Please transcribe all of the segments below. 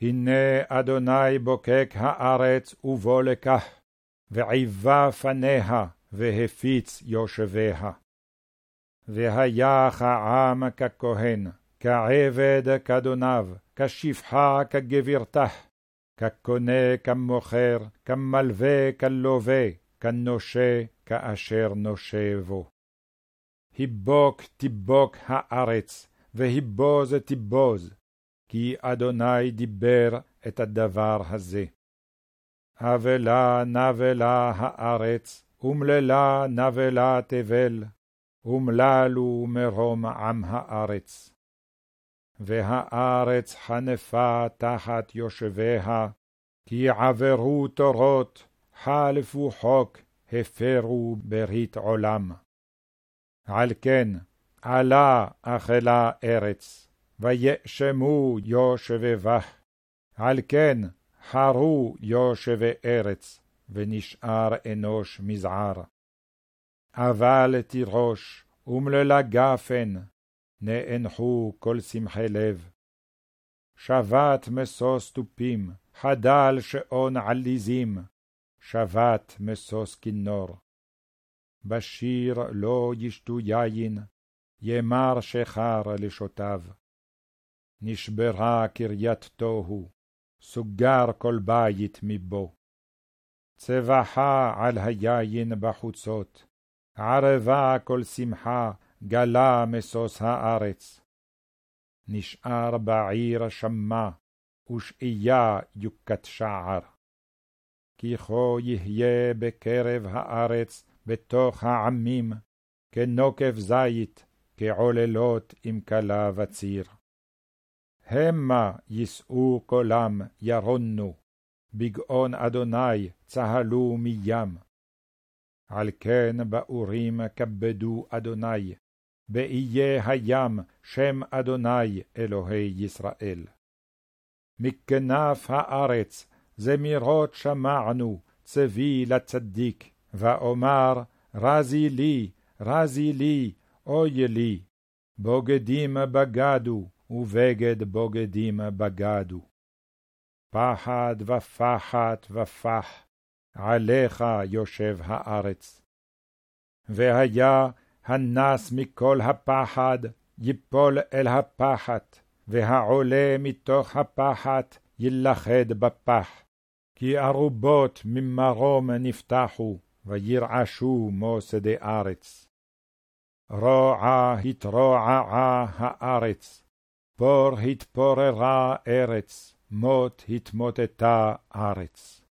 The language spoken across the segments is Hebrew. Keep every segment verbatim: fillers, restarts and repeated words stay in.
הנה אדוני בוקק הארץ ובוא לקח, ועיבה פניה והפיץ יושביה. והיה העם ככהן, כעבד כדוניו, כשפחה כגבירתה, כקונה כמוכר, כמלווה כלווה, כנושה כאשר נושה בו. היבוק תיבוק הארץ, והיבוז תיבוז, כי אדוני דיבר את הדבר הזה. אבלה נבלה הארץ, ומללה נבלה תבל, ומללו מרום עם הארץ. והארץ חנפה תחת יושביה, כי עברו תורות, חלפו חוק, הפרו ברית עולם. על כן עלה אכלה ארץ, ויאשמו יושבי בה. על כן חרו יושבי ארץ, ונשאר אנוש מזער. אבל תירוש, ומללה גפן, נאנחו כל שמחי לב. שבת משוש תופים, חדל שעון עליזים, שבת משוש כינור. בשיר לא ישתו יין, ימר שחר לשוטיו. נשברה קריית תוהו, סוגר כל בית מבו. צבחה על היין בחוצות, ערבה כל שמחה, גלה משוש הארץ. נשאר בעיר שמה, ושאיה יוקת שער. כי כה יהיה בקרב הארץ, בתוך העמים, כנוקף זית, כעוללות עם כלה וציר. המה יישאו קולם ירונו, בגאון אדוני צהלו מים. על כן באורים כבדו אדוני, באיי הים שם אדוני אלוהי ישראל. מכנף הארץ זמירות שמענו, צבי לצדיק, ואומר רזי לי, רזי לי, אוי לי, בוגדים בגדו, ובגד בוגדים בגדו. פחד ופחת ופח, עליך יושב הארץ. והיה הנס מכל הפחד, יפול אל הפחת, והעולה מתוך הפחת ילכד בפח. כי ארובות ממרום נפתחו, וירעשו מוסדי ארץ. רוע התרועעה הארץ, פור התפוררה ארץ, מות התמוטטה ארץ.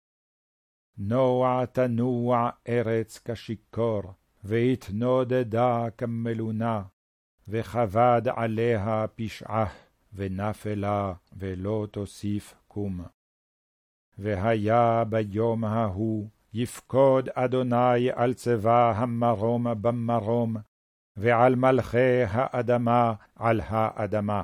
נוע תנוע ארץ כשיקור, והתנודדה כמלונה, וכבד עליה פשעה, ונפלה ולא תוסיף קום. והיה ביום ההוא, יפקוד אדוני על צבא המרום במרום, ועל מלכי האדמה על האדמה.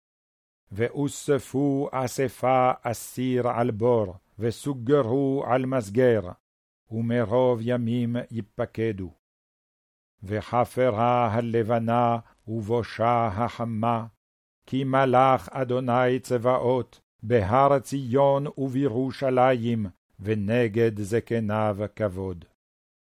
ואוספו אספה אסיר על בור, וסוגרו על מסגר, ומרוב ימים יפקדו. וחפרה הלבנה ובושה החמה, כי מלך אדוני צבאות, בהר ציון ובירושלים, ונגד זקניו כבוד.